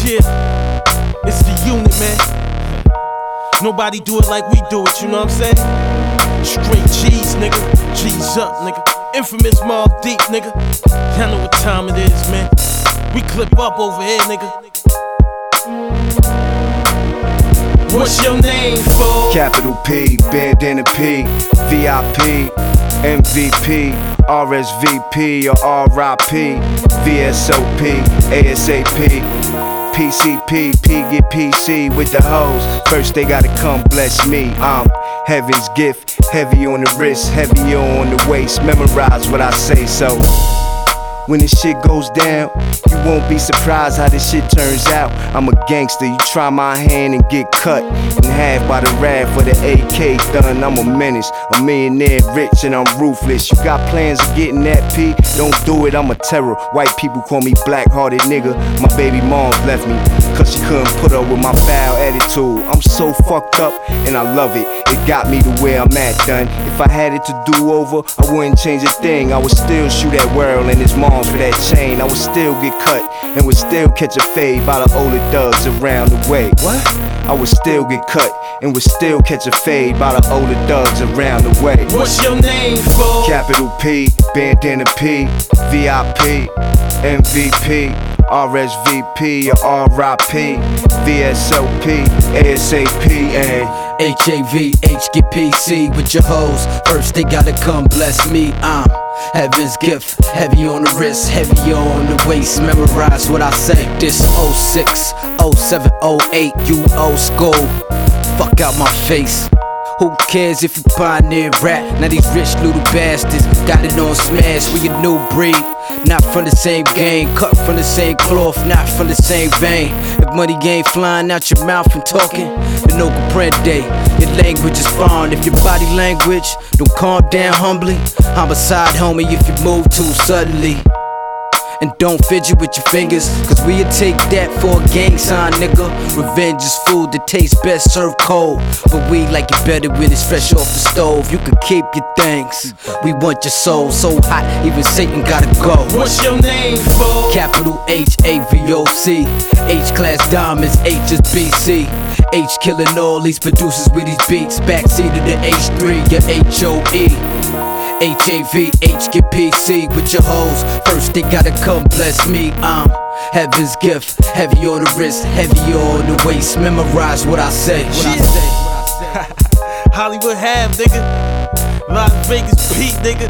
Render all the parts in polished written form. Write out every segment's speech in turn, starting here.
Yeah, it's the unit, man. Nobody do it like we do it, you know what I'm saying? Straight G's, nigga. G's up, nigga. Infamous Mobb Deep, nigga. Y'all know what time it is, man. We clip up over here, nigga. What's your name, fool? Capital P, Bandana P, VIP, MVP, RSVP or RIP, VSOP, ASAP, PCP, P get PC with the hoes. First they gotta come bless me. I'm heaven's gift, heavy on the wrist, heavier on the waist. Memorize what I say, so when this shit goes down, you won't be surprised how this shit turns out. I'm a gangster, you try my hand and get cut in half by the rap for the AK done. I'm a menace, a millionaire rich and I'm ruthless. You got plans of getting that P? Don't do it, I'm a terror. White people call me black-hearted nigga. My baby mom left me, cause she couldn't put up with my foul attitude. I'm so fucked up and I love it. It got me to where I'm at, done. If I had it to do over, I wouldn't change a thing. I would still shoot at World and his mom for that chain. I would still get cut and would still catch a fade by the older thugs around the way. What? I would still get cut and would still catch a fade by the older thugs around the way. What's your name, fool? Capital P, Bandana P, VIP, MVP, RSVP or RIP, VSOP, ASAP, and HAVH get PC with your hoes. First they gotta come bless me. I'm heaven's gift, heavy on the wrist, heavy on the waist. Memorize what I say. This 06, 07, 08, you old school. Fuck out my face. Who cares if you pioneer rap? Now these rich little bastards got it on smash. We a new breed, not from the same game, cut from the same cloth, not from the same vein. If money ain't flying out your mouth from talking, then no comprende. Your language is foreign. If your body language don't calm down humbly, homicide, homie, if you move too suddenly. And don't fidget with your fingers, cause we'll take that for a gang sign, nigga. Revenge is food that tastes best served cold, but we like it better when it's fresh off the stove. You can keep your things, we want your soul so hot, even Satan gotta go. What's your name, fool? Capital HAVOC, H-class diamonds, H is BC. H killing all these producers with these beats. Backseat of the H3, your HOE. HAVH get PC with your hoes. First they gotta come bless me. I'm heaven's gift, heavy on the wrist, heavy on the waist. Memorize what I say. Hollywood Have, nigga. Las Vegas Pete, nigga.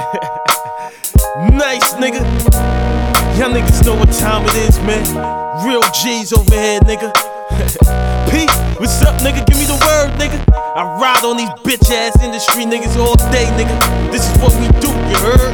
Nice, nigga. Y'all niggas know what time it is, man. Real G's over here, nigga. Pete, what's up, nigga? Give me the word, nigga. I ride on these bitch ass industry niggas all day, nigga. This is what we do, you heard?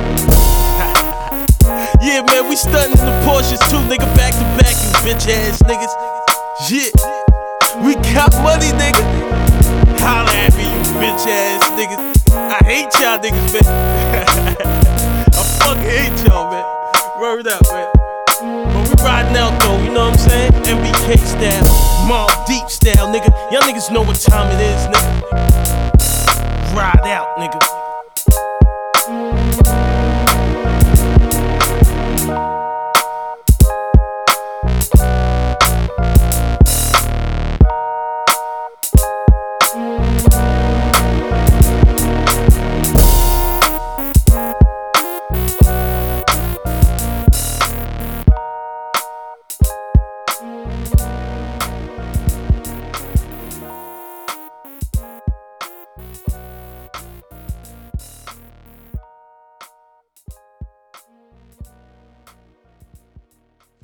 Yeah, man, we stuntin' in the Porsches too, nigga. Back to back, you bitch ass niggas. Yeah, we got money, nigga. Holla at me, you bitch ass niggas. I hate y'all niggas, man. I fucking hate y'all, man. Word up, man. But we riding out though, you know what I'm saying? MBK style, Mobb Deep style, nigga. Y'all niggas know what time it is, nigga. Ride out, nigga.